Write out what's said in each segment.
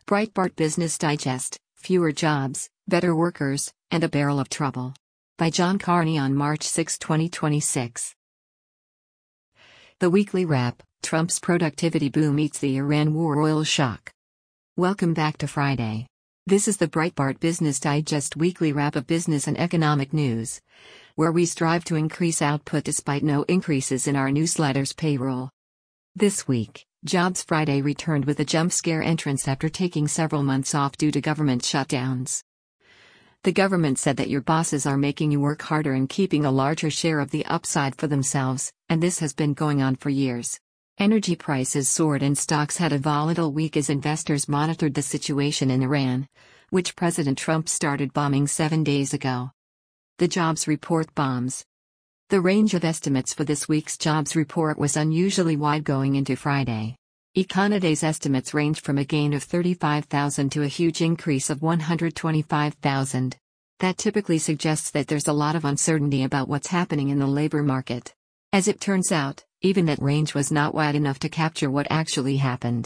Breitbart Business Digest: Fewer Jobs, Better Workers, and a Barrel of Trouble. By John Carney on March 6, 2026. The weekly wrap: Trump's productivity boom meets the Iran war oil shock. Welcome back to Friday. This is the Breitbart Business Digest weekly wrap of business and economic news, where we strive to increase output despite no increases in our newsletter's payroll. This week, Jobs Friday returned with a jump scare entrance after taking several months off due to government shutdowns. The government said that your bosses are making you work harder and keeping a larger share of the upside for themselves, and this has been going on for years. Energy prices soared and stocks had a volatile week as investors monitored the situation in Iran, which President Trump started bombing 7 days ago. The jobs report bombs. The range of estimates for this week's jobs report was unusually wide going into Friday. Econoday's estimates range from a gain of 35,000 to a huge increase of 125,000. That typically suggests that there's a lot of uncertainty about what's happening in the labor market. As it turns out, even that range was not wide enough to capture what actually happened.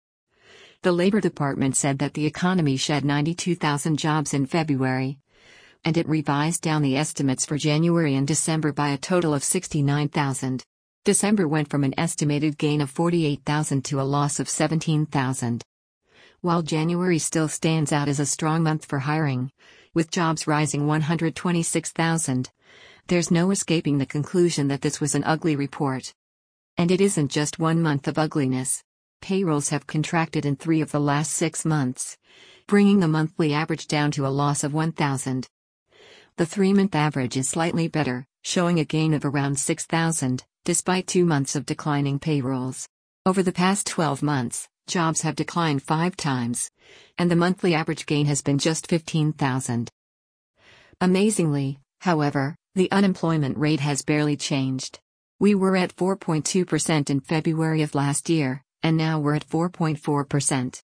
The Labor Department said that the economy shed 92,000 jobs in February, and it revised down the estimates for January and December by a total of 69,000. December went from an estimated gain of 48,000 to a loss of 17,000. While January still stands out as a strong month for hiring, with jobs rising 126,000, there's no escaping the conclusion that this was an ugly report. And it isn't just 1 month of ugliness. Payrolls have contracted in 3 of the last 6 months, bringing the monthly average down to a loss of 1,000. The 3-month average is slightly better, showing a gain of around 6,000, despite 2 months of declining payrolls. Over the past 12 months, jobs have declined 5 times, and the monthly average gain has been just 15,000. Amazingly, however, the unemployment rate has barely changed. We were at 4.2% in February of last year, and now we're at 4.4%.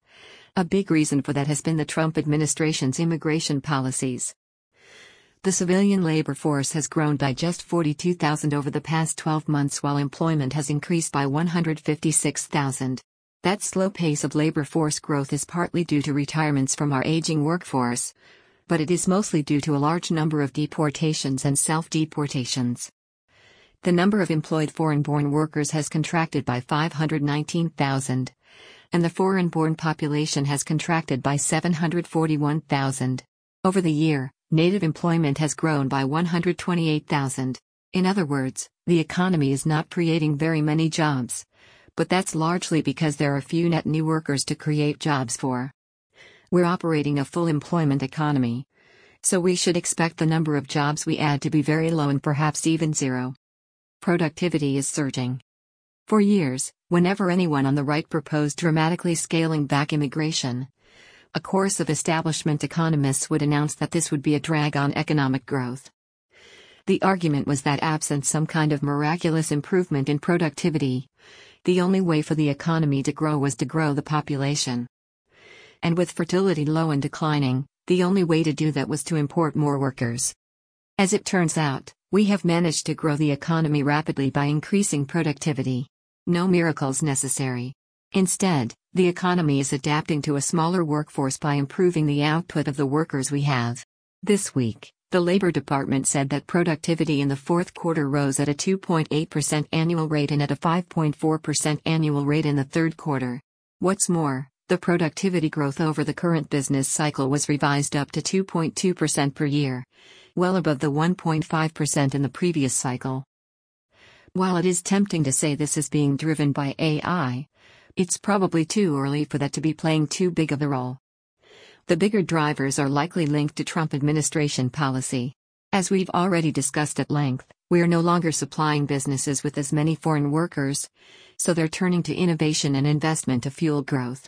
A big reason for that has been the Trump administration's immigration policies. The civilian labor force has grown by just 42,000 over the past 12 months while employment has increased by 156,000. That slow pace of labor force growth is partly due to retirements from our aging workforce, but it is mostly due to a large number of deportations and self-deportations. The number of employed foreign-born workers has contracted by 519,000, and the foreign-born population has contracted by 741,000. Over the year, native employment has grown by 128,000. In other words, the economy is not creating very many jobs, but that's largely because there are few net new workers to create jobs for. We're operating a full employment economy, so we should expect the number of jobs we add to be very low and perhaps even zero. Productivity is surging. For years, whenever anyone on the right proposed dramatically scaling back immigration, a chorus of establishment economists would announce that this would be a drag on economic growth. The argument was that absent some kind of miraculous improvement in productivity, the only way for the economy to grow was to grow the population. And with fertility low and declining, the only way to do that was to import more workers. As it turns out, we have managed to grow the economy rapidly by increasing productivity. No miracles necessary. Instead, the economy is adapting to a smaller workforce by improving the output of the workers we have. This week, the Labor Department said that productivity in the fourth quarter rose at a 2.8% annual rate and at a 5.4% annual rate in the third quarter. What's more, the productivity growth over the current business cycle was revised up to 2.2% per year, well above the 1.5% in the previous cycle. While it is tempting to say this is being driven by AI, it's probably too early for that to be playing too big of a role. The bigger drivers are likely linked to Trump administration policy. As we've already discussed at length, we are no longer supplying businesses with as many foreign workers, so they're turning to innovation and investment to fuel growth.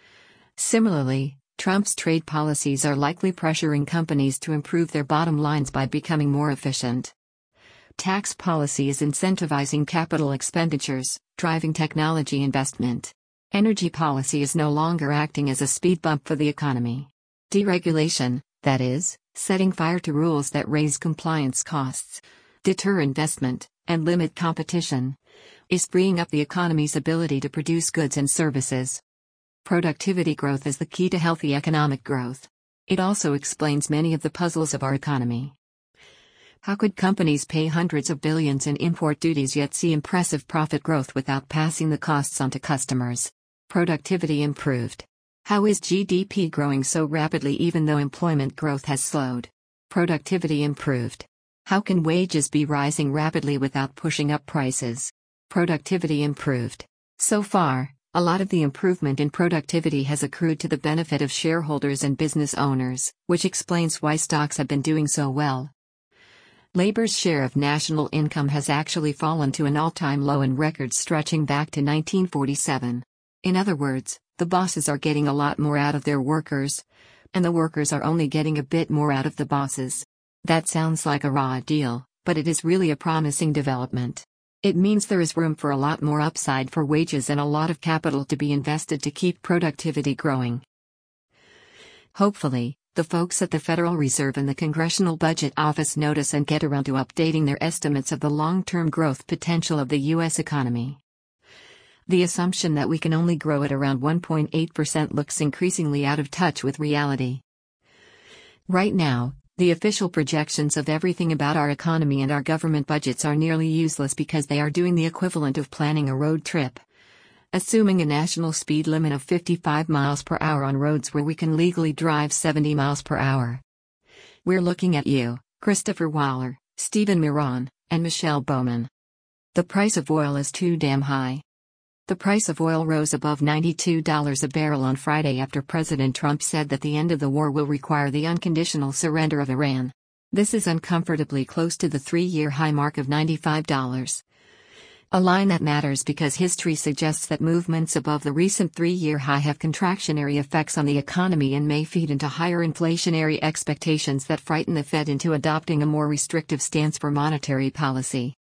Similarly, Trump's trade policies are likely pressuring companies to improve their bottom lines by becoming more efficient. Tax policy is incentivizing capital expenditures, driving technology investment. Energy policy is no longer acting as a speed bump for the economy. Deregulation, that is, setting fire to rules that raise compliance costs, deter investment, and limit competition, is freeing up the economy's ability to produce goods and services. Productivity growth is the key to healthy economic growth. It also explains many of the puzzles of our economy. How could companies pay hundreds of billions in import duties yet see impressive profit growth without passing the costs on to customers? Productivity improved. How is GDP growing so rapidly even though employment growth has slowed? Productivity improved. How can wages be rising rapidly without pushing up prices? Productivity improved. So far, a lot of the improvement in productivity has accrued to the benefit of shareholders and business owners, which explains why stocks have been doing so well. Labor's share of national income has actually fallen to an all-time low in records stretching back to 1947. In other words, the bosses are getting a lot more out of their workers, and the workers are only getting a bit more out of the bosses. That sounds like a raw deal, but it is really a promising development. It means there is room for a lot more upside for wages and a lot of capital to be invested to keep productivity growing. Hopefully, the folks at the Federal Reserve and the Congressional Budget Office notice and get around to updating their estimates of the long-term growth potential of the U.S. economy. The assumption that we can only grow at around 1.8% looks increasingly out of touch with reality. Right now, the official projections of everything about our economy and our government budgets are nearly useless because they are doing the equivalent of planning a road trip. Assuming a national speed limit of 55 miles per hour on roads where we can legally drive 70 miles per hour. We're looking at you, Christopher Waller, Stephen Miron, and Michelle Bowman. The price of oil is too damn high. The price of oil rose above $92 a barrel on Friday after President Trump said that the end of the war will require the unconditional surrender of Iran. This is uncomfortably close to the 3-year high mark of $95. A line that matters because history suggests that movements above the recent 3-year high have contractionary effects on the economy and may feed into higher inflationary expectations that frighten the Fed into adopting a more restrictive stance for monetary policy.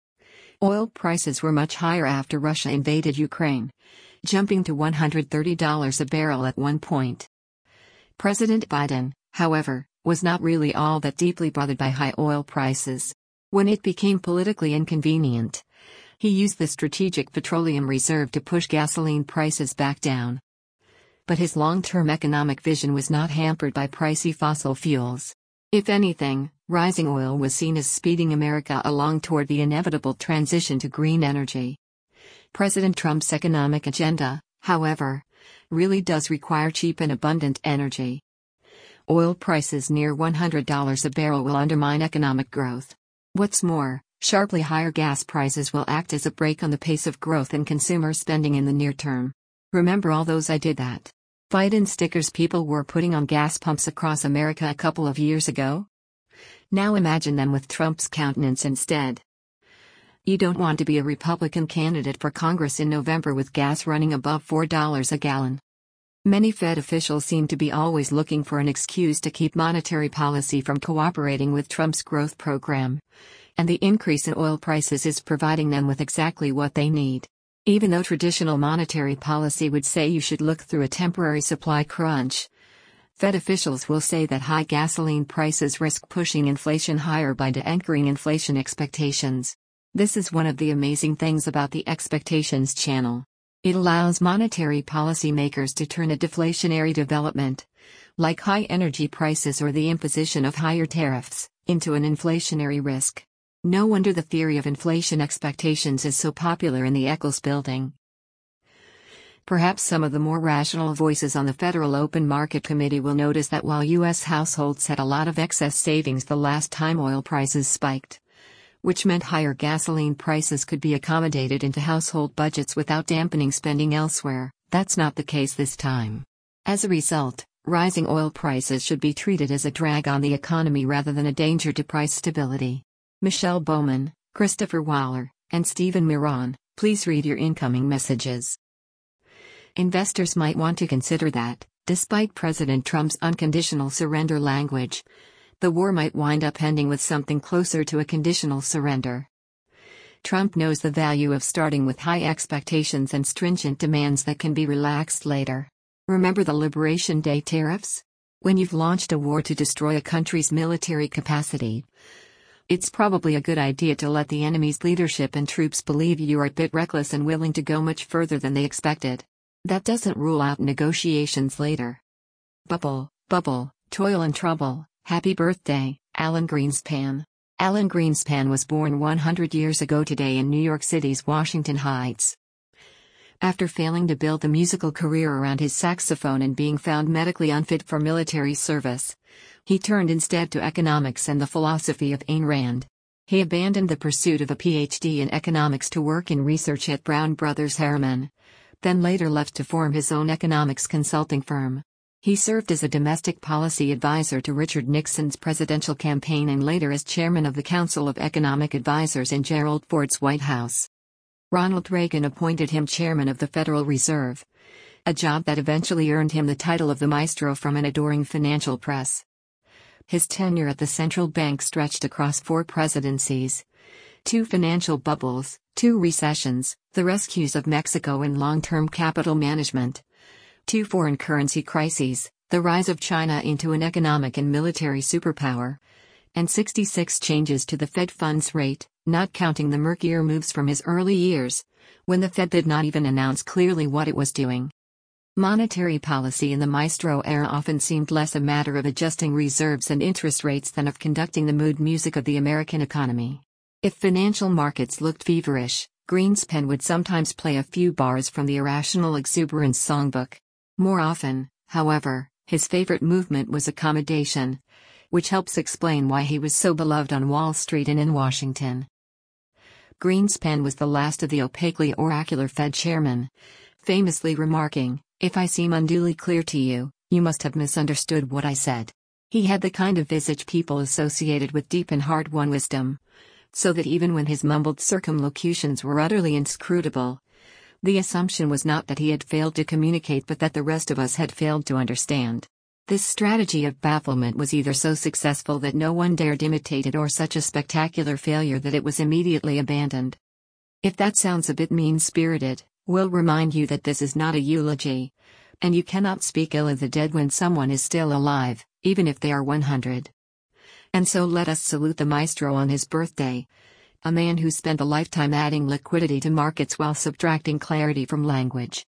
Oil prices were much higher after Russia invaded Ukraine, jumping to $130 a barrel at one point. President Biden, however, was not really all that deeply bothered by high oil prices. When it became politically inconvenient, he used the Strategic Petroleum Reserve to push gasoline prices back down. But his long-term economic vision was not hampered by pricey fossil fuels. If anything, rising oil was seen as speeding America along toward the inevitable transition to green energy. President Trump's economic agenda, however, really does require cheap and abundant energy. Oil prices near $100 a barrel will undermine economic growth. What's more, sharply higher gas prices will act as a brake on the pace of growth in consumer spending in the near term. Remember all those "I did that" Biden stickers people were putting on gas pumps across America a couple of years ago? Now imagine them with Trump's countenance instead. You don't want to be a Republican candidate for Congress in November with gas running above $4 a gallon. Many Fed officials seem to be always looking for an excuse to keep monetary policy from cooperating with Trump's growth program. And the increase in oil prices is providing them with exactly what they need. Even though traditional monetary policy would say you should look through a temporary supply crunch, Fed officials will say that high gasoline prices risk pushing inflation higher by de-anchoring inflation expectations. This is one of the amazing things about the Expectations channel. It allows monetary policymakers to turn a deflationary development, like high energy prices or the imposition of higher tariffs, into an inflationary risk. No wonder the theory of inflation expectations is so popular in the Eccles Building. Perhaps some of the more rational voices on the Federal Open Market Committee will notice that while U.S. households had a lot of excess savings the last time oil prices spiked, which meant higher gasoline prices could be accommodated into household budgets without dampening spending elsewhere, that's not the case this time. As a result, rising oil prices should be treated as a drag on the economy rather than a danger to price stability. Michelle Bowman, Christopher Waller, and Stephen Miron, please read your incoming messages. Investors might want to consider that, despite President Trump's unconditional surrender language, the war might wind up ending with something closer to a conditional surrender. Trump knows the value of starting with high expectations and stringent demands that can be relaxed later. Remember the Liberation Day tariffs? When you've launched a war to destroy a country's military capacity, it's probably a good idea to let the enemy's leadership and troops believe you are a bit reckless and willing to go much further than they expected. That doesn't rule out negotiations later. Bubble, bubble, toil and trouble, happy birthday, Alan Greenspan. Alan Greenspan was born 100 years ago today in New York City's Washington Heights. After failing to build a musical career around his saxophone and being found medically unfit for military service, he turned instead to economics and the philosophy of Ayn Rand. He abandoned the pursuit of a PhD in economics to work in research at Brown Brothers Harriman, then later left to form his own economics consulting firm. He served as a domestic policy advisor to Richard Nixon's presidential campaign and later as chairman of the Council of Economic Advisors in Gerald Ford's White House. Ronald Reagan appointed him chairman of the Federal Reserve, a job that eventually earned him the title of the Maestro from an adoring financial press. His tenure at the central bank stretched across 4 presidencies, 2 financial bubbles, 2 recessions, the rescues of Mexico and long-term capital management, 2 foreign currency crises, the rise of China into an economic and military superpower, and 66 changes to the Fed funds rate, not counting the murkier moves from his early years, when the Fed did not even announce clearly what it was doing. Monetary policy in the Maestro era often seemed less a matter of adjusting reserves and interest rates than of conducting the mood music of the American economy. If financial markets looked feverish, Greenspan would sometimes play a few bars from the Irrational Exuberance songbook. More often, however, his favorite movement was accommodation, which helps explain why he was so beloved on Wall Street and in Washington. Greenspan was the last of the opaquely oracular Fed chairmen, famously remarking, "If I seem unduly clear to you, you must have misunderstood what I said." He had the kind of visage people associated with deep and hard-won wisdom, so that even when his mumbled circumlocutions were utterly inscrutable, the assumption was not that he had failed to communicate but that the rest of us had failed to understand. This strategy of bafflement was either so successful that no one dared imitate it or such a spectacular failure that it was immediately abandoned. If that sounds a bit mean-spirited, we'll remind you that this is not a eulogy, and you cannot speak ill of the dead when someone is still alive, even if they are 100. And so let us salute the Maestro on his birthday, a man who spent a lifetime adding liquidity to markets while subtracting clarity from language.